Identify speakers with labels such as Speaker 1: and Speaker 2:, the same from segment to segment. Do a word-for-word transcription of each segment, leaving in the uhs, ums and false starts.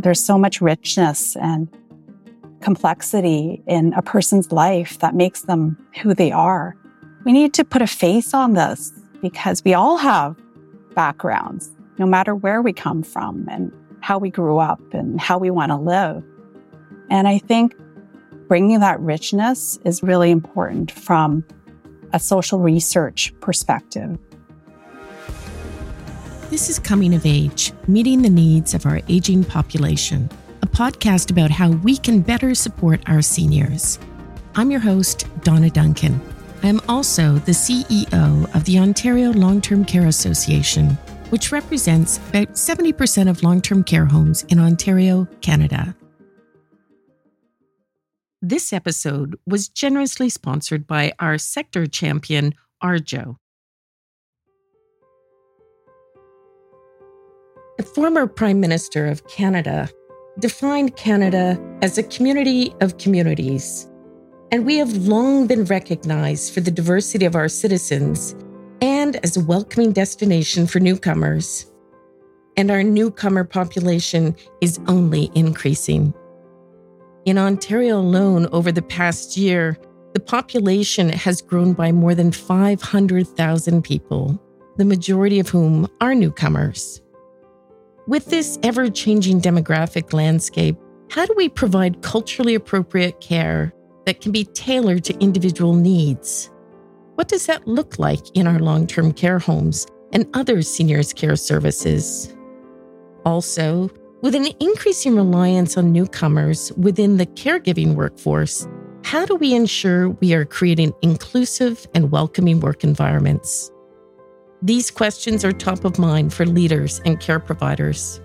Speaker 1: There's so much richness and complexity in a person's life that makes them who they are. We need to put a face on this because we all have backgrounds, no matter where we come from and how we grew up and how we want to live. And I think bringing that richness is really important from a social research perspective.
Speaker 2: This is Coming of Age, Meeting the Needs of Our Aging Population, a podcast about how we can better support our seniors. I'm your host, Donna Duncan. I am also the C E O of the Ontario Long-Term Care Association, which represents about seventy percent of long-term care homes in Ontario, Canada. This episode was generously sponsored by our sector champion, Arjo. The former Prime Minister of Canada defined Canada as a community of communities, and we have long been recognized for the diversity of our citizens and as a welcoming destination for newcomers. And our newcomer population is only increasing. In Ontario alone, over the past year, the population has grown by more than five hundred thousand people, the majority of whom are newcomers. With this ever-changing demographic landscape, how do we provide culturally appropriate care that can be tailored to individual needs? What does that look like in our long-term care homes and other seniors' care services? Also, with an increasing reliance on newcomers within the caregiving workforce, how do we ensure we are creating inclusive and welcoming work environments? These questions are top of mind for leaders and care providers.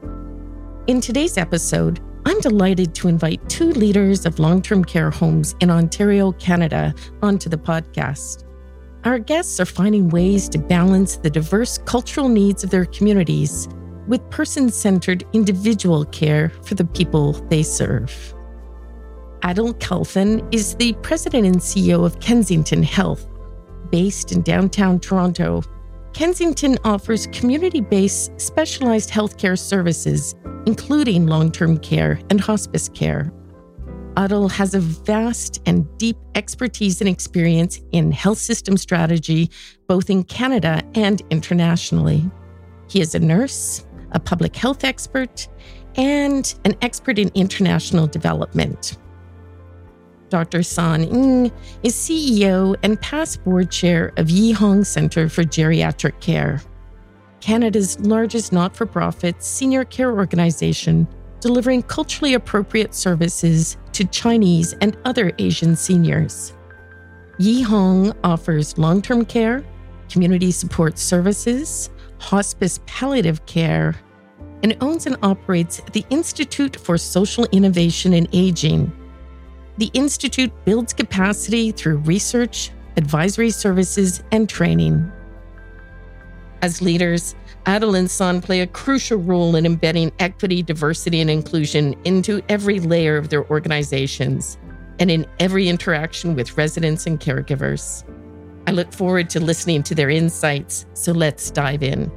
Speaker 2: In today's episode, I'm delighted to invite two leaders of long-term care homes in Ontario, Canada, onto the podcast. Our guests are finding ways to balance the diverse cultural needs of their communities with person-centered individual care for the people they serve. Adil Khalfan is the president and C E O of Kensington Health. Based in downtown Toronto, Kensington offers community-based specialized healthcare services, including long-term care and hospice care. Adil has a vast and deep expertise and experience in health system strategy, both in Canada and internationally. He is a nurse, a public health expert, and an expert in international development. Doctor San Ng is C E O and past board chair of Yi Hong Centre for Geriatric Care, Canada's largest not-for-profit senior care organization delivering culturally appropriate services to Chinese and other Asian seniors. Yi Hong offers long-term care, community support services, hospice palliative care, and owns and operates the Institute for Social Innovation in Aging. The Institute builds capacity through research, advisory services, and training. As leaders, Adil and San play a crucial role in embedding equity, diversity, and inclusion into every layer of their organizations and in every interaction with residents and caregivers. I look forward to listening to their insights, so let's dive in.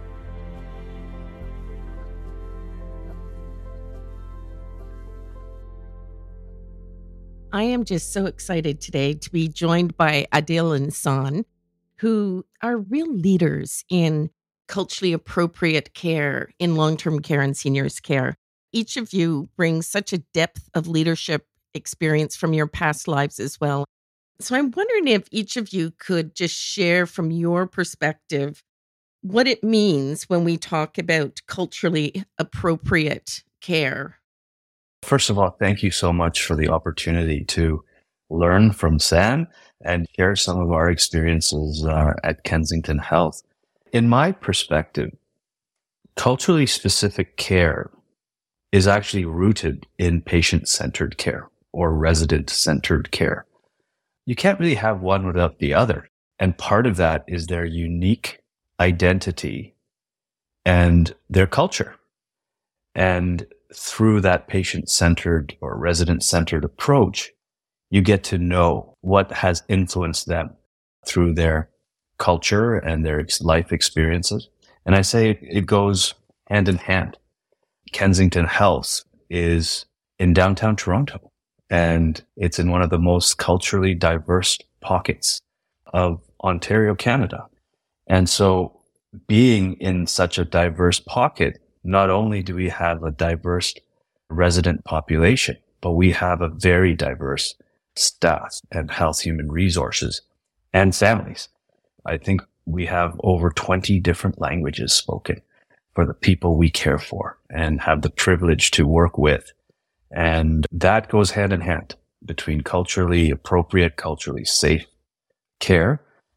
Speaker 2: I am just so excited today to be joined by Adil and San, who are real leaders in culturally appropriate care in long-term care and seniors care. Each of you brings such a depth of leadership experience from your past lives as well. So I'm wondering if each of you could just share from your perspective what it means when we talk about culturally appropriate care.
Speaker 3: First of all, thank you so much for the opportunity to learn from San and share some of our experiences uh, at Kensington Health. In my perspective, culturally specific care is actually rooted in patient-centered care or resident-centered care. You can't really have one without the other. And part of that is their unique identity and their culture. And through that patient-centered or resident-centered approach, you get to know what has influenced them through their culture and their life experiences. And I say it goes hand in hand. Kensington Health is in downtown Toronto, and it's in one of the most culturally diverse pockets of Ontario, Canada. And so being in such a diverse pocket, not only do we have a diverse resident population, but we have a very diverse staff and health human resources and families. I think we have over twenty different languages spoken for the people we care for and have the privilege to work with. And that goes hand in hand between culturally appropriate, culturally safe care.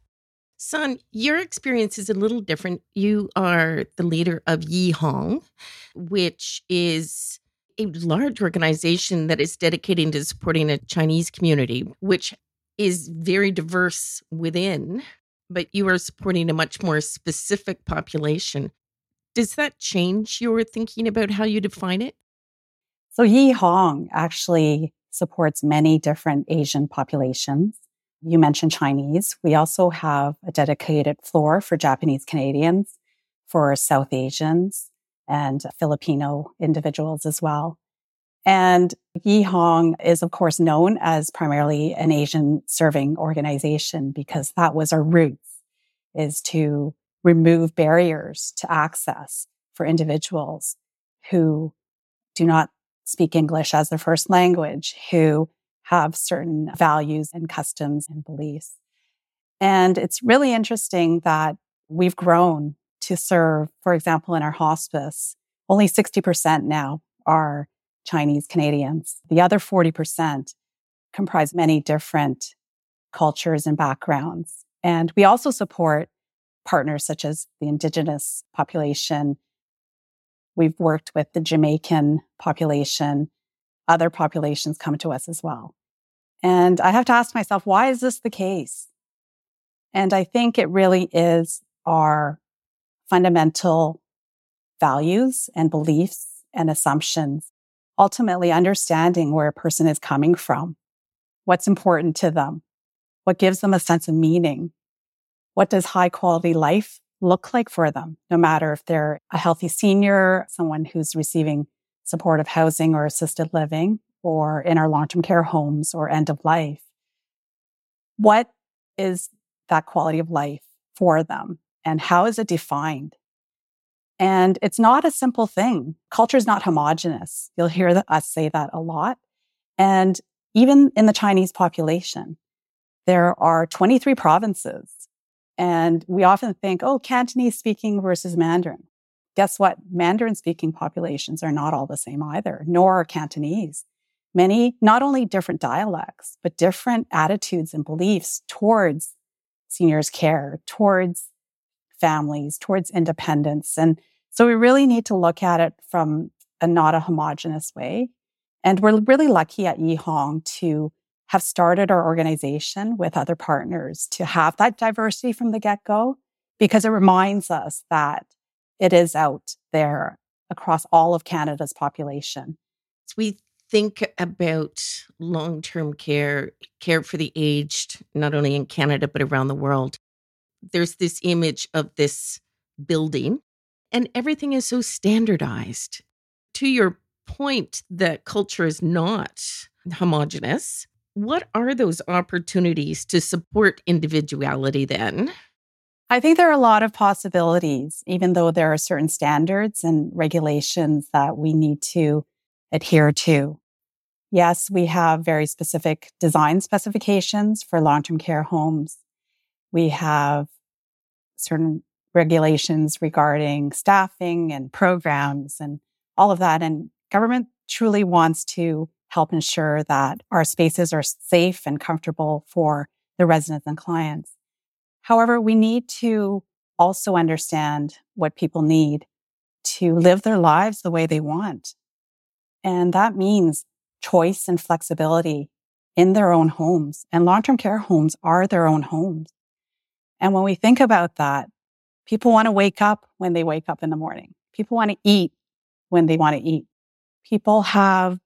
Speaker 2: Son, your experience is a little different. You are the leader of Yi Hong, which is a large organization that is dedicated to supporting a Chinese community, which is very diverse within, but you are supporting a much more specific population. Does that change your thinking about how you define it?
Speaker 1: So Yi Hong actually supports many different Asian populations. You mentioned Chinese. We also have a dedicated floor for Japanese Canadians, for South Asians, and Filipino individuals as well. And Yi Hong is, of course, known as primarily an Asian serving organization because that was our roots, is to remove barriers to access for individuals who do not speak English as their first language, who have certain values and customs and beliefs. And it's really interesting that we've grown to serve, for example, in our hospice, only sixty percent now are Chinese Canadians. The other forty percent comprise many different cultures and backgrounds. And we also support partners such as the Indigenous population. We've worked with the Jamaican population. Other populations come to us as well. And I have to ask myself, why is this the case? And I think it really is our fundamental values and beliefs and assumptions, ultimately understanding where a person is coming from, what's important to them, what gives them a sense of meaning, what does high quality life look like for them, no matter if they're a healthy senior, someone who's receiving supportive housing or assisted living, or in our long-term care homes or end of life. What is that quality of life for them? And how is it defined? And it's not a simple thing. Culture is not homogenous. You'll hear us say that a lot. And even in the Chinese population, there are twenty-three provinces. And we often think, oh, Cantonese speaking versus Mandarin. Guess what? Mandarin speaking populations are not all the same either, nor are Cantonese. Many, not only different dialects, but different attitudes and beliefs towards seniors' care, towards families, towards independence. And so we really need to look at it from a not a homogenous way. And we're really lucky at Yi Hong to have started our organization with other partners to have that diversity from the get-go, because it reminds us that it is out there across all of Canada's population.
Speaker 2: We think about long-term care, care for the aged, not only in Canada, but around the world. There's this image of this building, and everything is so standardized. To your point that culture is not homogenous, what are those opportunities to support individuality then?
Speaker 1: I think there are a lot of possibilities, even though there are certain standards and regulations that we need to adhere to. Yes, we have very specific design specifications for long-term care homes. We have certain regulations regarding staffing and programs and all of that. And government truly wants to help ensure that our spaces are safe and comfortable for the residents and clients. However, we need to also understand what people need to live their lives the way they want. And that means choice and flexibility in their own homes. And long-term care homes are their own homes. And when we think about that, people want to wake up when they wake up in the morning. People want to eat when they want to eat. People have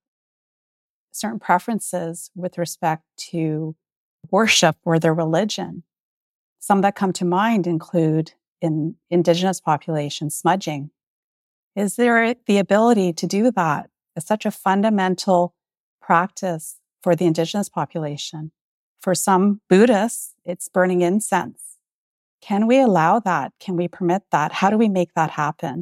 Speaker 1: certain preferences with respect to worship or their religion. Some that come to mind include in Indigenous populations, smudging Is there the ability to do that? It's such a fundamental practice for the Indigenous population. For some Buddhists, it's burning incense. Can we allow that? Can we permit that? How do we make that happen?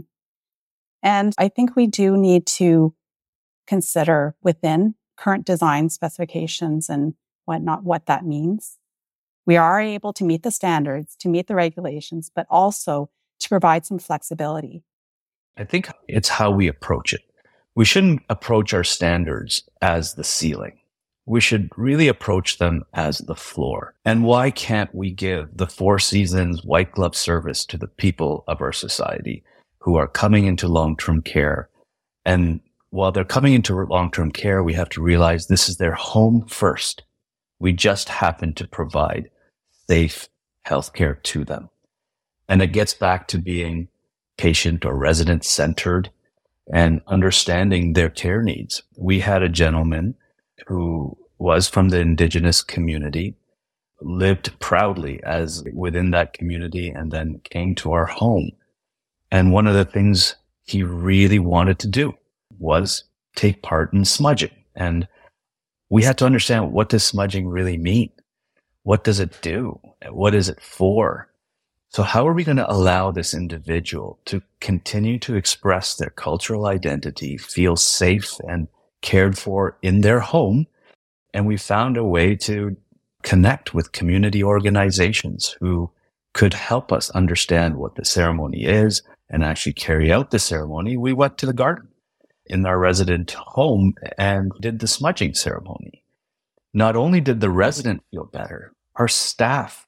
Speaker 1: And I think we do need to consider within current design specifications and whatnot, what that means. We are able to meet the standards, to meet the regulations, but also to provide some flexibility.
Speaker 3: I think it's how we approach it. We shouldn't approach our standards as the ceiling. We should really approach them as the floor. And why can't we give the Four Seasons white glove service to the people of our society who are coming into long-term care? And while they're coming into long-term care, we have to realize this is their home first. We just happen to provide safe healthcare to them. And it gets back to being patient or resident centered and understanding their care needs. We had a gentleman who was from the Indigenous community, lived proudly as within that community, and then came to our home. And one of the things he really wanted to do was take part in smudging. And we had to understand, what does smudging really mean? What does it do? What is it for? So how are we going to allow this individual to continue to express their cultural identity, feel safe and cared for in their home? And we found a way to connect with community organizations who could help us understand what the ceremony is and actually carry out the ceremony. We went to the garden in our resident home and did the smudging ceremony. Not only did the resident feel better, our staff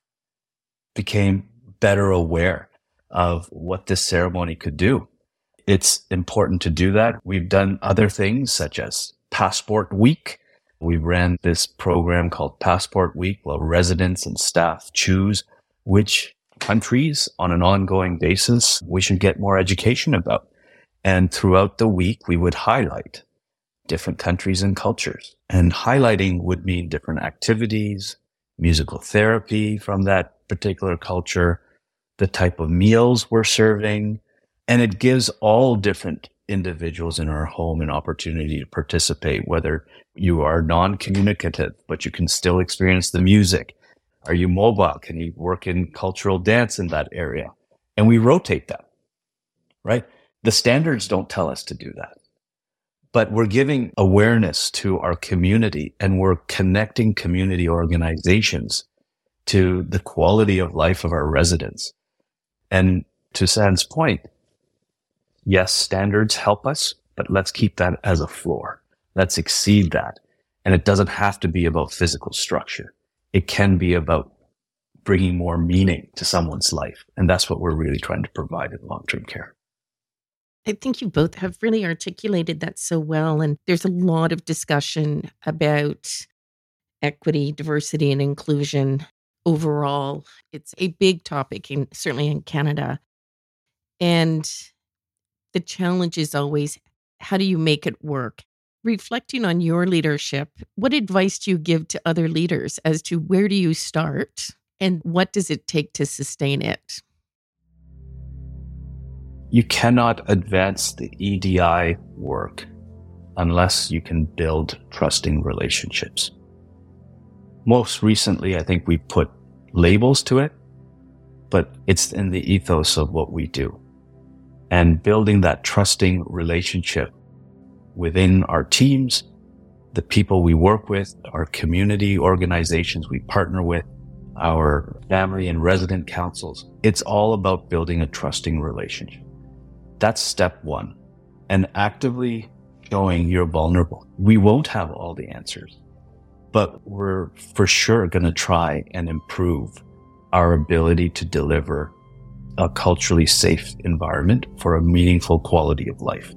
Speaker 3: became better aware of what this ceremony could do. It's important to do that. We've done other things such as Passport Week. We ran this program called Passport Week, where residents and staff choose which countries on an ongoing basis we should get more education about. And throughout the week, we would highlight different countries and cultures. And highlighting would mean different activities, musical therapy from that particular culture, the type of meals we're serving. And it gives all different individuals in our home an opportunity to participate, whether you are non-communicative, but you can still experience the music. Are you mobile? Can you work in cultural dance in that area? And we rotate that, right? The standards don't tell us to do that, but we're giving awareness to our community, and we're connecting community organizations to the quality of life of our residents. And to San's point, yes, standards help us, but let's keep that as a floor. Let's exceed that. And it doesn't have to be about physical structure. It can be about bringing more meaning to someone's life. And that's what we're really trying to provide in long-term care.
Speaker 2: I think you both have really articulated that so well. And there's a lot of discussion about equity, diversity, and inclusion overall. It's a big topic, in, certainly in Canada. And the challenge is always, how do you make it work? Reflecting on your leadership, what advice do you give to other leaders as to where do you start and what does it take to sustain it?
Speaker 3: You cannot advance the E D I work unless you can build trusting relationships. Most recently, I think we put labels to it, but it's in the ethos of what we do. And building that trusting relationship within our teams, the people we work with, our community organizations we partner with, our family and resident councils. It's all about building a trusting relationship. That's step one. And actively showing you're vulnerable. We won't have all the answers, but we're for sure going to try and improve our ability to deliver a culturally safe environment for a meaningful quality of life.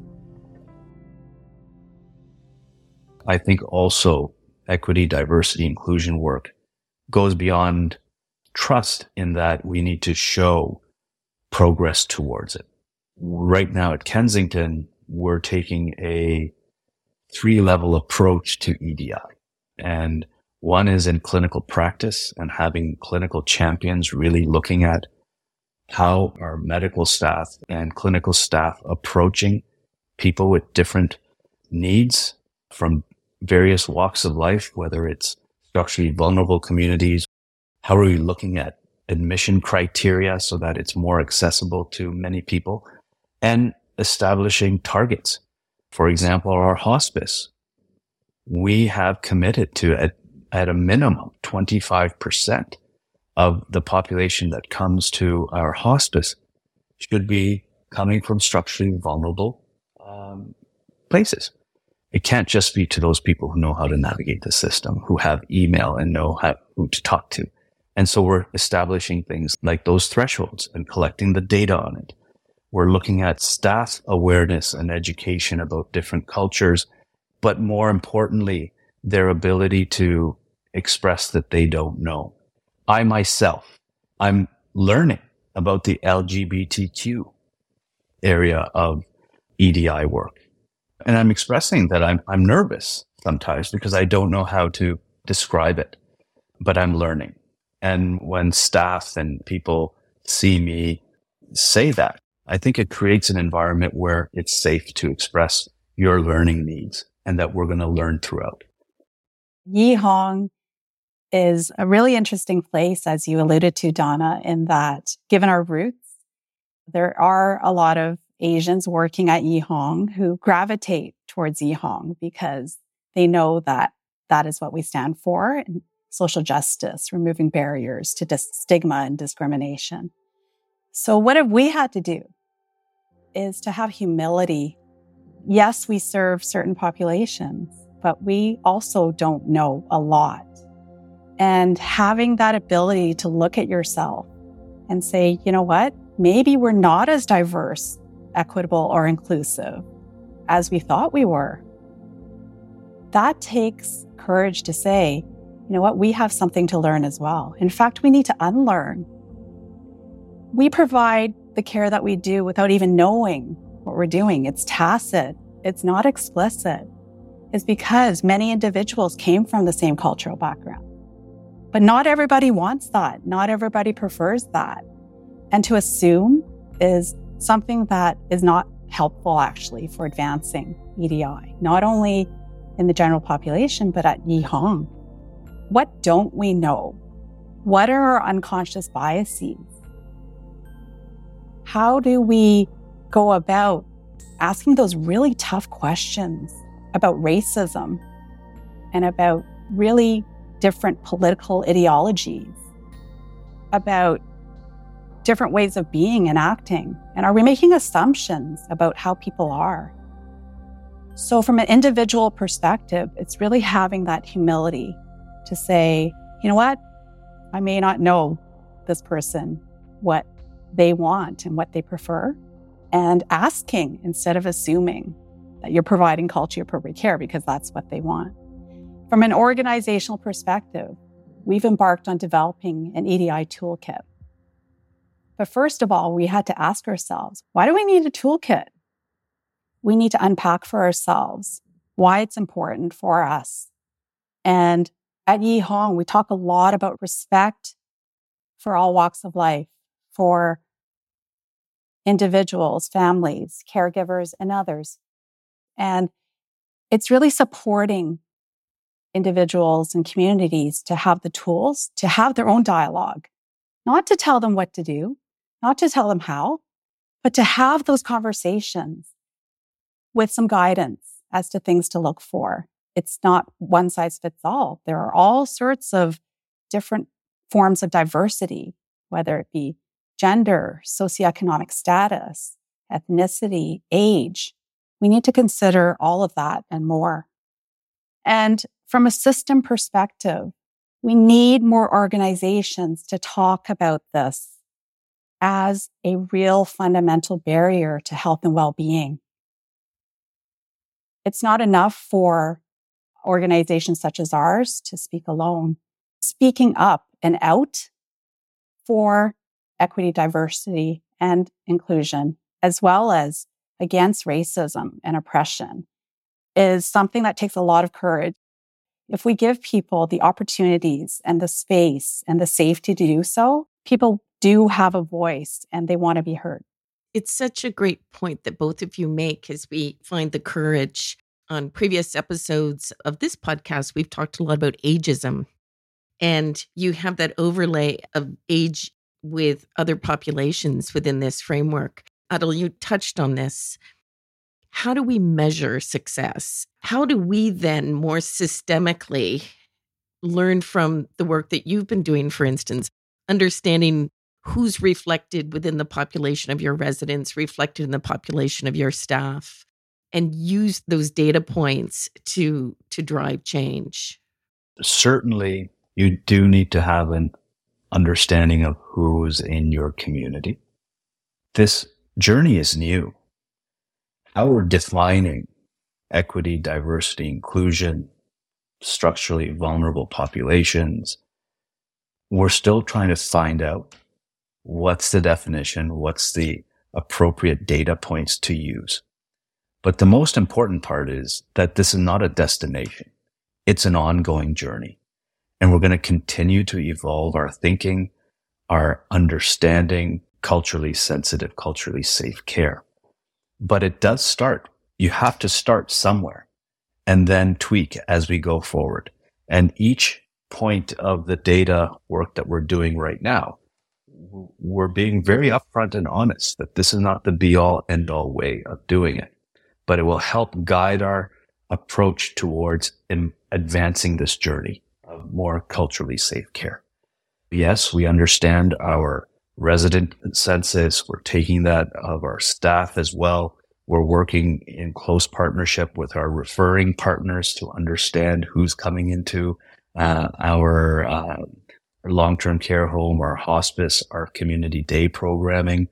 Speaker 3: I think also equity, diversity, inclusion work goes beyond trust in that we need to show progress towards it. Right now at Kensington, we're taking a three-level approach to E D I. And one is in clinical practice and having clinical champions really looking at how are medical staff and clinical staff approaching people with different needs from various walks of life, whether it's structurally vulnerable communities? How are we looking at admission criteria so that it's more accessible to many people, and establishing targets? For example, our hospice, we have committed to at, at a minimum twenty-five percent of the population that comes to our hospice should be coming from structurally vulnerable um, places. It can't just be to those people who know how to navigate the system, who have email and know how, who to talk to. And so we're establishing things like those thresholds and collecting the data on it. We're looking at staff awareness and education about different cultures, but more importantly, their ability to express that they don't know. I myself, I'm learning about the L G B T Q area of E D I work. And I'm expressing that I'm, I'm nervous sometimes because I don't know how to describe it, but I'm learning. And when staff and people see me say that, I think it creates an environment where it's safe to express your learning needs and that we're going to learn throughout.
Speaker 1: Yihong is a really interesting place, as you alluded to, Donna, in that given our roots, there are a lot of Asians working at Yihong who gravitate towards Yihong because they know that that is what we stand for, and social justice, removing barriers to dis- stigma and discrimination. So what have we had to do is to have humility. Yes, we serve certain populations, but we also don't know a lot. And having that ability to look at yourself and say, you know what, maybe we're not as diverse, equitable, or inclusive as we thought we were. That takes courage to say, you know what, we have something to learn as well. In fact, we need to unlearn. We provide the care that we do without even knowing what we're doing. It's tacit. It's not explicit. It's because many individuals came from the same cultural background. But not everybody wants that. Not everybody prefers that. And to assume is something that is not helpful, actually, for advancing E D I, not only in the general population, but at Yihong. What don't we know? What are our unconscious biases? How do we go about asking those really tough questions about racism and about really different political ideologies, about different ways of being and acting? And are we making assumptions about how people are? So from an individual perspective, it's really having that humility to say, you know what, I may not know this person, what they want and what they prefer, and asking instead of assuming that you're providing culture appropriate care because that's what they want. From an organizational perspective, we've embarked on developing an E D I toolkit. But first of all, we had to ask ourselves, why do we need a toolkit? We need to unpack for ourselves why it's important for us. And at Yihong, we talk a lot about respect for all walks of life, for individuals, families, caregivers, and others. And it's really supporting individuals and communities to have the tools, to have their own dialogue, not to tell them what to do, not to tell them how, but to have those conversations with some guidance as to things to look for. It's not one size fits all. There are all sorts of different forms of diversity, whether it be gender, socioeconomic status, ethnicity, age. We need to consider all of that and more. And from a system perspective, we need more organizations to talk about this as a real fundamental barrier to health and well-being. It's not enough for organizations such as ours to speak alone. Speaking up and out for equity, diversity, and inclusion, as well as against racism and oppression, is something that takes a lot of courage. If we give people the opportunities and the space and the safety to do so, people do have a voice and they want to be heard.
Speaker 2: It's such a great point that both of you make as we find the courage. On previous episodes of this podcast, we've talked a lot about ageism, and you have that overlay of age with other populations within this framework. Adil, you touched on this. How do we measure success? How do we then more systemically learn from the work that you've been doing, for instance, understanding who's reflected within the population of your residents, reflected in the population of your staff, and use those data points to, to drive change?
Speaker 3: Certainly, you do need to have an understanding of who's in your community. This journey is new. How we're defining equity, diversity, inclusion, structurally vulnerable populations, we're still trying to find out what's the definition, what's the appropriate data points to use. But the most important part is that this is not a destination. It's an ongoing journey. And we're going to continue to evolve our thinking, our understanding, culturally sensitive, culturally safe care. But it does start. You have to start somewhere and then tweak as we go forward. And each point of the data work that we're doing right now, we're being very upfront and honest that this is not the be all end all way of doing it, but it will help guide our approach towards in advancing this journey of more culturally safe care. Yes, we understand our resident census. We're taking that of our staff as well. We're working in close partnership with our referring partners to understand who's coming into uh, our uh, long-term care home, our hospice, our community day programming,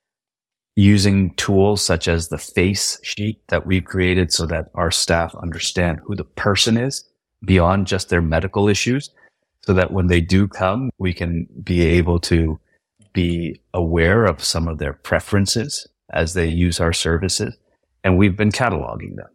Speaker 3: using tools such as the face sheet that we've created so that our staff understand who the person is beyond just their medical issues, so that when they do come, we can be able to be aware of some of their preferences as they use our services. And we've been cataloging them.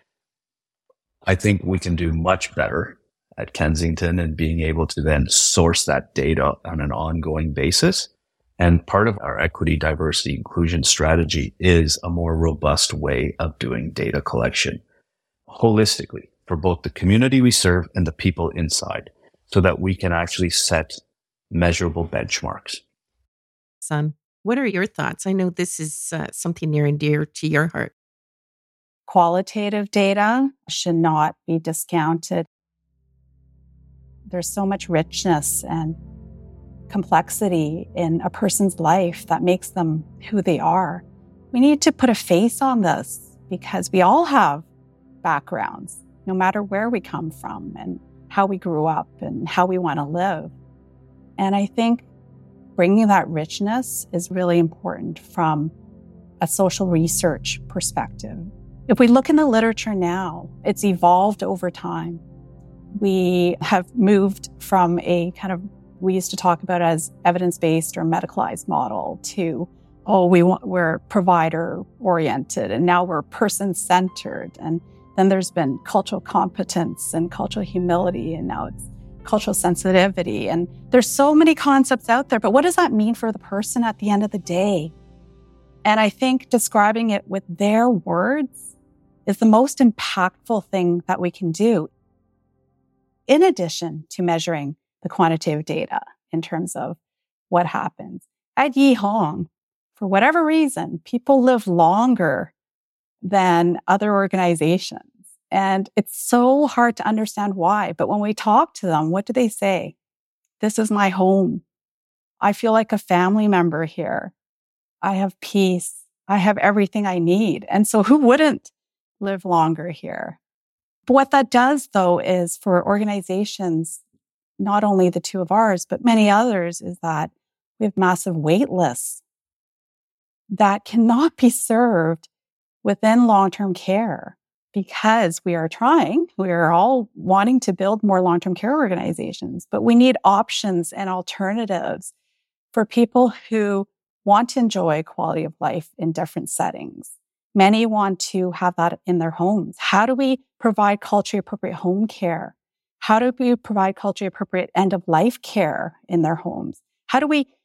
Speaker 3: I think we can do much better at Kensington and being able to then source that data on an ongoing basis. And part of our equity, diversity, inclusion strategy is a more robust way of doing data collection holistically for both the community we serve and the people inside, so that we can actually set measurable benchmarks.
Speaker 2: Son, what are your thoughts? I know this is uh, something near and dear to your heart.
Speaker 1: Qualitative data should not be discounted. There's so much richness and complexity in a person's life that makes them who they are. We need to put a face on this because we all have backgrounds, no matter where we come from and how we grew up and how we want to live. And I think bringing that richness is really important from a social research perspective. If we look in the literature now, it's evolved over time. We have moved from a kind of, we used to talk about as evidence-based or medicalized model to, oh, we want, we're provider-oriented, and now we're person-centered. And then there's been cultural competence and cultural humility, and now it's cultural sensitivity. And there's so many concepts out there, but what does that mean for the person at the end of the day? And I think describing it with their words is the most impactful thing that we can do, in addition to measuring the quantitative data in terms of what happens. At Yi Hong, for whatever reason, people live longer than other organizations. And it's so hard to understand why. But when we talk to them, what do they say? This is my home. I feel like a family member here. I have peace. I have everything I need. And so who wouldn't live longer here? But what that does, though, is for organizations, not only the two of ours, but many others, is that we have massive wait lists that cannot be served within long-term care because we are trying, we are all wanting to build more long-term care organizations, but we need options and alternatives for people who want to enjoy quality of life in different settings. Many want to have that in their homes. How do we provide culturally appropriate home care? How do we provide culturally appropriate end-of-life care in their homes? How do we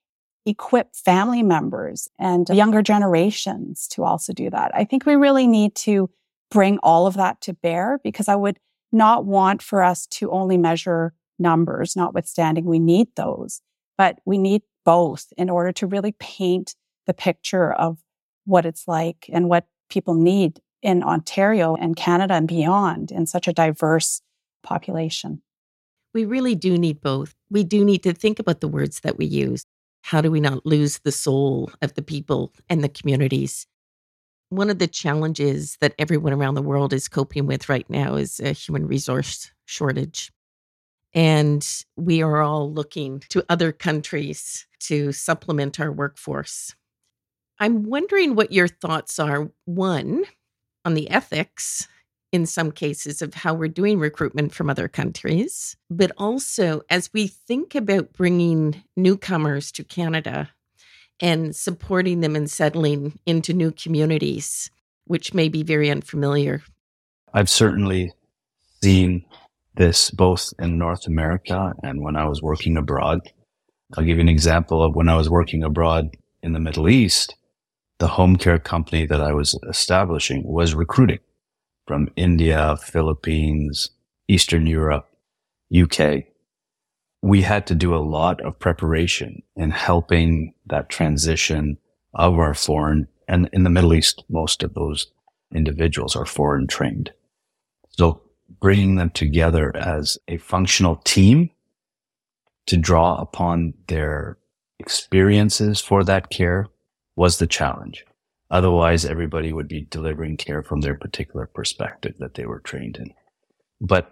Speaker 1: equip family members and younger generations to also do that. I think we really need to bring all of that to bear, because I would not want for us to only measure numbers, notwithstanding we need those, but we need both in order to really paint the picture of what it's like and what people need in Ontario and Canada and beyond in such a diverse population.
Speaker 2: We really do need both. We do need to think about the words that we use. How do we not lose the soul of the people and the communities? One of the challenges that everyone around the world is coping with right now is a human resource shortage. And we are all looking to other countries to supplement our workforce. I'm wondering what your thoughts are, one, on the ethics in some cases of how we're doing recruitment from other countries, but also as we think about bringing newcomers to Canada and supporting them and settling into new communities, which may be very unfamiliar.
Speaker 3: I've certainly seen this both in North America and when I was working abroad. I'll give you an example of when I was working abroad in the Middle East. The home care company that I was establishing was recruiting from India, Philippines, Eastern Europe, U K. We had to do a lot of preparation in helping that transition of our foreign, and in the Middle East, most of those individuals are foreign trained. So bringing them together as a functional team to draw upon their experiences for that care was the challenge. Otherwise, everybody would be delivering care from their particular perspective that they were trained in. But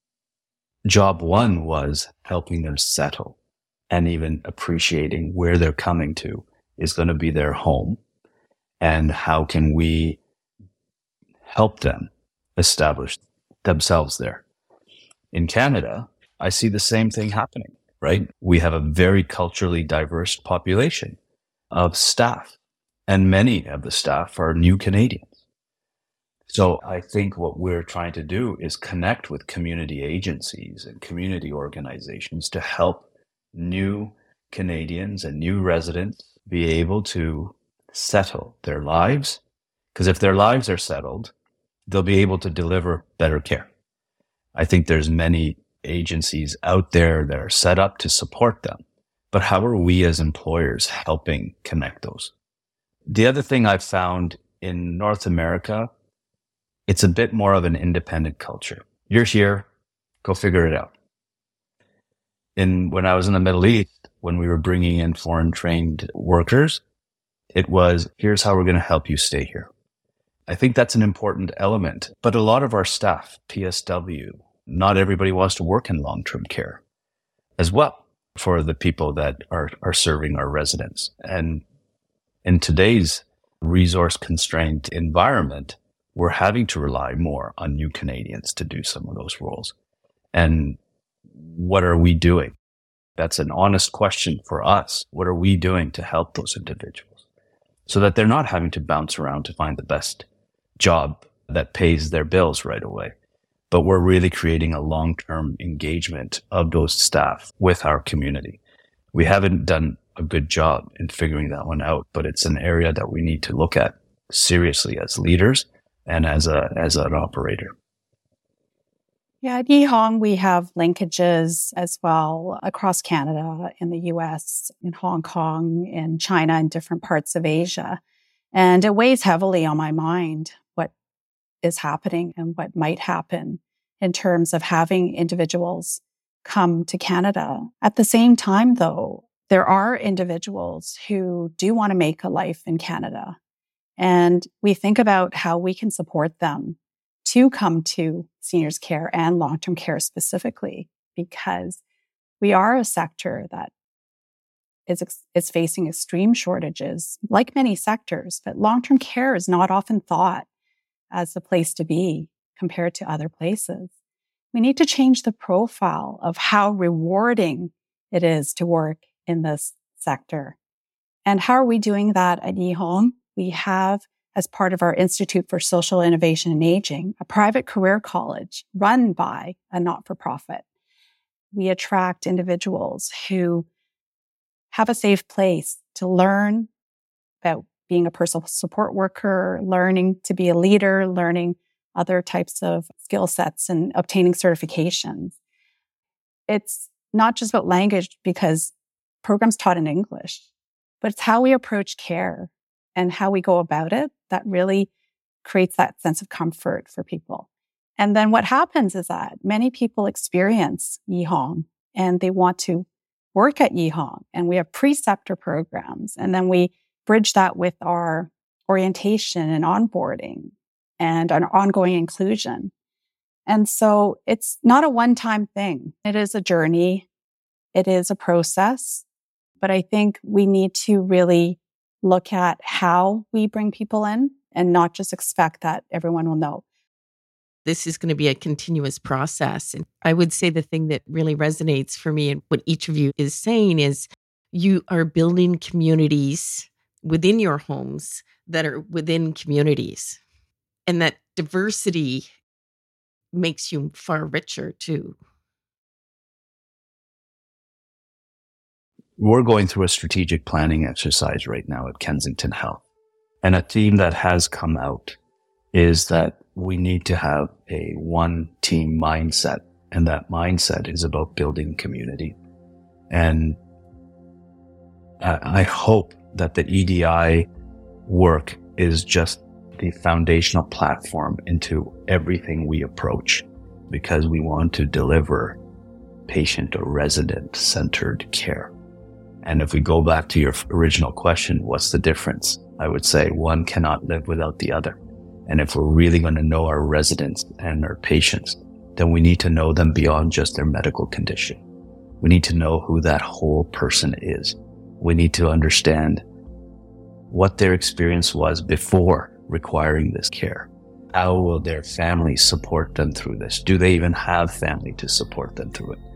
Speaker 3: job one was helping them settle and even appreciating where they're coming to is going to be their home. And how can we help them establish themselves there? In Canada, I see the same thing happening, right? We have a very culturally diverse population of staff, and many of the staff are new Canadians. So I think what we're trying to do is connect with community agencies and community organizations to help new Canadians and new residents be able to settle their lives. Because if their lives are settled, they'll be able to deliver better care. I think there's many agencies out there that are set up to support them. But how are we as employers helping connect those? The other thing I've found in North America, it's a bit more of an independent culture. You're here, go figure it out. In when I was in the Middle East, when we were bringing in foreign trained workers, it was, here's how we're going to help you stay here. I think that's an important element. But a lot of our staff, P S W, not everybody wants to work in long-term care as well for the people that are, are serving our residents. And in today's resource-constrained environment, we're having to rely more on new Canadians to do some of those roles. And what are we doing? That's an honest question for us. What are we doing to help those individuals so that they're not having to bounce around to find the best job that pays their bills right away? But we're really creating a long-term engagement of those staff with our community. We haven't done a good job in figuring that one out, but it's an area that we need to look at seriously as leaders and as a as an operator.
Speaker 1: Yeah, at Yihong, we have linkages as well across Canada, in the U S, in Hong Kong, in China, and different parts of Asia. And it weighs heavily on my mind what is happening and what might happen in terms of having individuals come to Canada. At the same time, though, there are individuals who do want to make a life in Canada. And we think about how we can support them to come to seniors care and long-term care specifically, because we are a sector that is, is facing extreme shortages, like many sectors, but long-term care is not often thought as the place to be compared to other places. We need to change the profile of how rewarding it is to work in this sector. And how are we doing that at Yihong? We have, as part of our Institute for Social Innovation and Aging, a private career college run by a not-for-profit. We attract individuals who have a safe place to learn about being a personal support worker, learning to be a leader, learning other types of skill sets and obtaining certifications. It's not just about language because programs taught in English, but it's how we approach care and how we go about it that really creates that sense of comfort for people. And then what happens is that many people experience Yihong and they want to work at Yihong, and we have preceptor programs. And then we bridge that with our orientation and onboarding and an ongoing inclusion. And so it's not a one-time thing. It is a journey. It is a process. But I think we need to really look at how we bring people in and not just expect that everyone will know.
Speaker 2: This is going to be a continuous process. And I would say the thing that really resonates for me and what each of you is saying is you are building communities within your homes that are within communities. And that diversity makes you far richer too.
Speaker 3: We're going through a strategic planning exercise right now at Kensington Health. And a theme that has come out is that we need to have a one team mindset. And that mindset is about building community. And I hope that the E D I work is just the foundational platform into everything we approach, because we want to deliver patient or resident centered care. And if we go back to your original question, what's the difference? I would say one cannot live without the other. And if we're really going to know our residents and our patients, then we need to know them beyond just their medical condition. We need to know who that whole person is. We need to understand what their experience was before requiring this care. How will their family support them through this? Do they even have family to support them through it?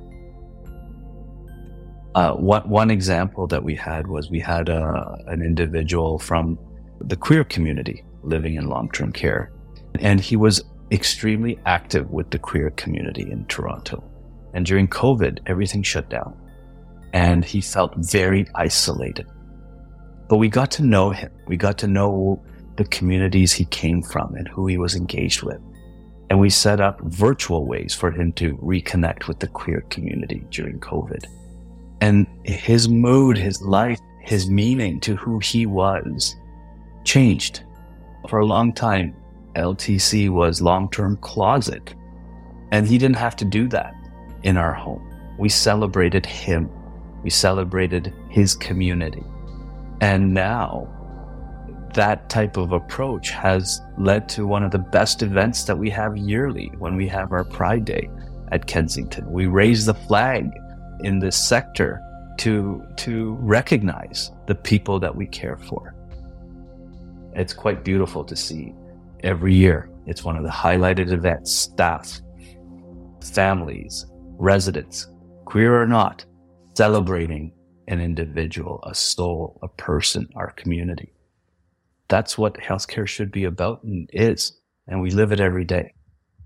Speaker 3: Uh, one, one example that we had was we had a, an individual from the queer community living in long-term care. And he was extremely active with the queer community in Toronto. And during COVID, everything shut down. And he felt very isolated. But we got to know him. We got to know the communities he came from and who he was engaged with. And we set up virtual ways for him to reconnect with the queer community during COVID. And his mood, his life, his meaning to who he was changed. For a long time, L T C was long-term closet. And he didn't have to do that in our home. We celebrated him. We celebrated his community. And now that type of approach has led to one of the best events that we have yearly when we have our Pride Day at Kensington. We raise the flag in this sector to, to recognize the people that we care for. It's quite beautiful to see every year. It's one of the highlighted events. Staff, families, residents, queer or not, celebrating an individual, a soul, a person, our community. That's what healthcare should be about and is, and we live it every day.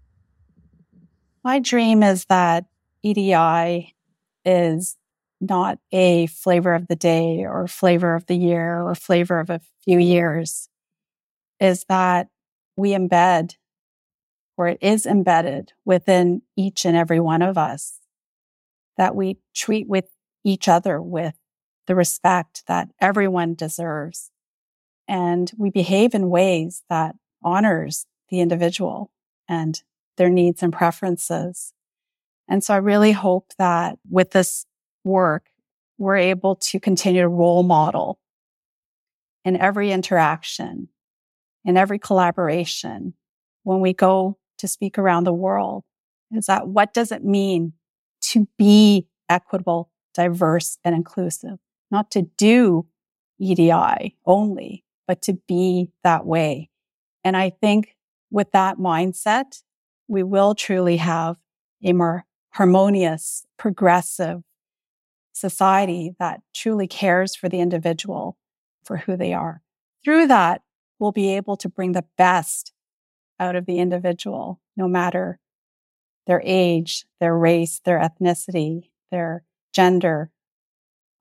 Speaker 1: My dream is that E D I is not a flavor of the day or flavor of the year or flavor of a few years, is that we embed, or it is embedded within each and every one of us, that we treat with each other with the respect that everyone deserves. And we behave in ways that honors the individual and their needs and preferences. And so I really hope that with this work, we're able to continue to role model in every interaction, in every collaboration, when we go to speak around the world, is that what does it mean to be equitable, diverse, and inclusive? Not to do E D I only, but to be that way. And I think with that mindset, we will truly have a more harmonious, progressive society that truly cares for the individual for who they are. Through that, we'll be able to bring the best out of the individual, no matter their age, their race, their ethnicity, their gender.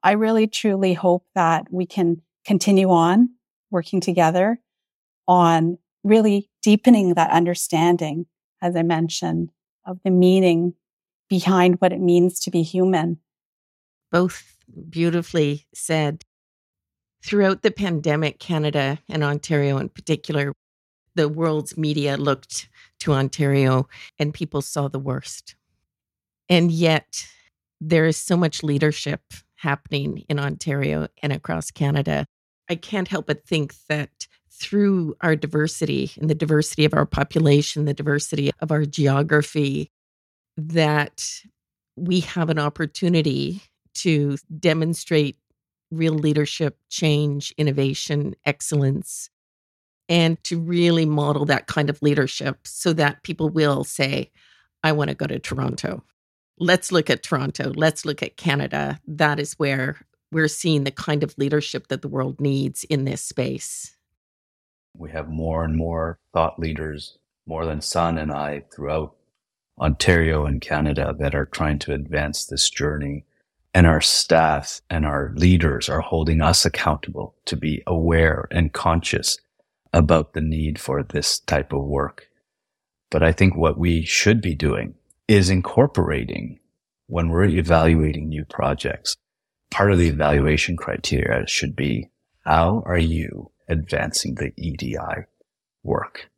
Speaker 1: I really truly hope that we can continue on working together on really deepening that understanding, as I mentioned, of the meaning behind what it means to be human.
Speaker 2: Both beautifully said. Throughout the pandemic, Canada and Ontario in particular, the world's media looked to Ontario and people saw the worst. And yet there is so much leadership happening in Ontario and across Canada. I can't help but think that through our diversity and the diversity of our population, the diversity of our geography, that we have an opportunity to demonstrate real leadership, change, innovation, excellence, and to really model that kind of leadership so that people will say, I want to go to Toronto. Let's look at Toronto. Let's look at Canada. That is where we're seeing the kind of leadership that the world needs in this space.
Speaker 3: We have more and more thought leaders, more than San and I, throughout Ontario and Canada that are trying to advance this journey. And our staff and our leaders are holding us accountable to be aware and conscious about the need for this type of work. But I think what we should be doing is incorporating, when we're evaluating new projects, part of the evaluation criteria should be, how are you advancing the E D I work?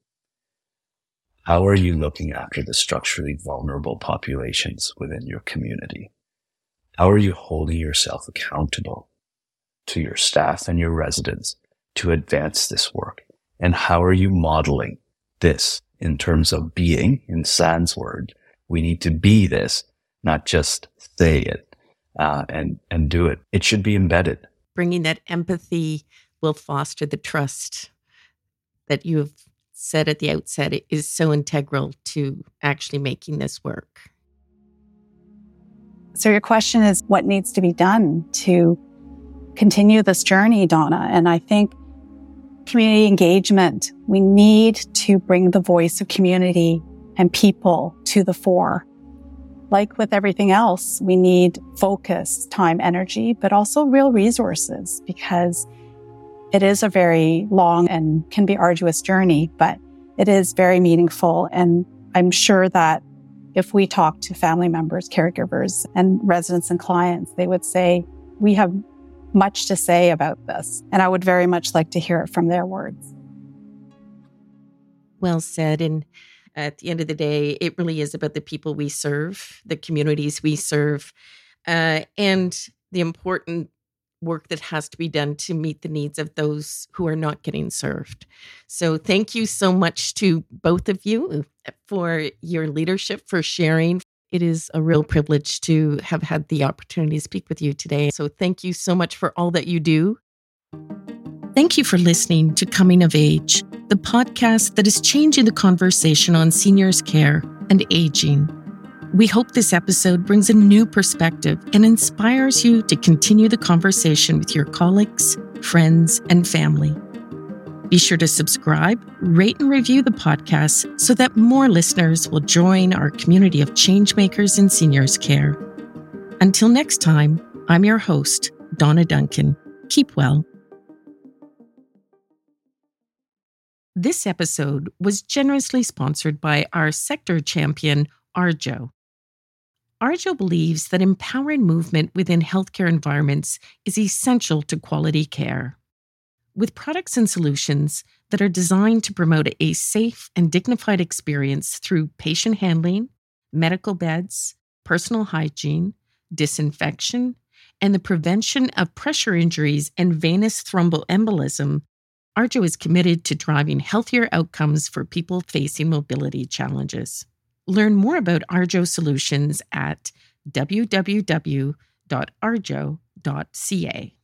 Speaker 3: How are you looking after the structurally vulnerable populations within your community? How are you holding yourself accountable to your staff and your residents to advance this work? And how are you modeling this in terms of being, in San's word, we need to be this, not just say it uh, and, and do it. It should be embedded.
Speaker 2: Bringing that empathy will foster the trust that you have said at the outset is so integral to actually making this work.
Speaker 1: So your question is, what needs to be done to continue this journey, Donna? And I think community engagement, we need to bring the voice of community and people to the fore. Like with everything else, we need focus, time, energy, but also real resources, because it is a very long and can be arduous journey, but it is very meaningful. And I'm sure that if we talk to family members, caregivers, and residents and clients, they would say, we have much to say about this. And I would very much like to hear it from their words.
Speaker 2: Well said. And at the end of the day, it really is about the people we serve, the communities we serve, uh, and the important work that has to be done to meet the needs of those who are not getting served. So thank you so much to both of you for your leadership, for sharing. It is a real privilege to have had the opportunity to speak with you today. So thank you so much for all that you do. Thank you for listening to Coming of Age, the podcast that is changing the conversation on seniors' care and aging. We hope this episode brings a new perspective and inspires you to continue the conversation with your colleagues, friends, and family. Be sure to subscribe, rate, and review the podcast so that more listeners will join our community of changemakers in seniors' care. Until next time, I'm your host, Donna Duncan. Keep well. This episode was generously sponsored by our sector champion, Arjo. Arjo believes that empowering movement within healthcare environments is essential to quality care. With products and solutions that are designed to promote a safe and dignified experience through patient handling, medical beds, personal hygiene, disinfection, and the prevention of pressure injuries and venous thromboembolism, Arjo is committed to driving healthier outcomes for people facing mobility challenges. Learn more about Arjo solutions at w w w dot arjo dot c a.